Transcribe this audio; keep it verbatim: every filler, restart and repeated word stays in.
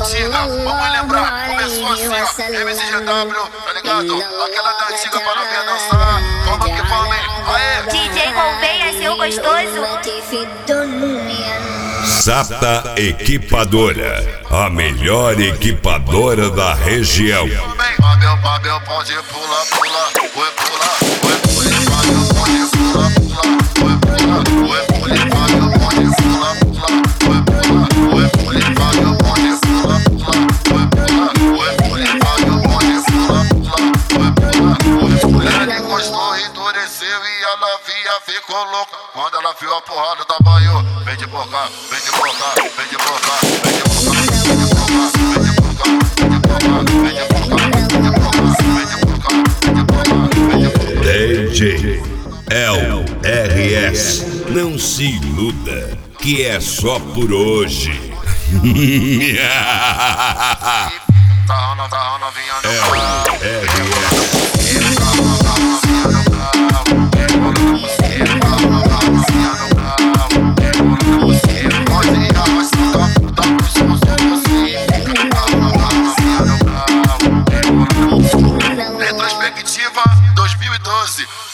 antiga, vamos lembrar, começou assim, ó, M C G W, tá ligado? Aquela da antiga para ver dançar, vamos que vamos, aê! D J Gouveia, seu gostoso. Zapta Equipadora, a melhor equipadora da região. Babel, Babel, pode pula, pula, oi pula, oi pula, Babel, pode pula, pula, oi pula, oi pula, Babel, pode pula, pula, oi pula, oi pula, Babel, pode pula, pula, oi pula, oi pula, Babel, pode pula, pula, oi pula, oi pula. Ele encostou, endureceu e a novinha ficou louca. Quando ela viu a porrada da banho, vem de boca, vem de boca, vem de boca, vem de boca, vem de boca, vem de boca, vem de boca, vem de boca. D J L R S, não se iluda, que é só por hoje. L R Retrospectiva dois mil e doze.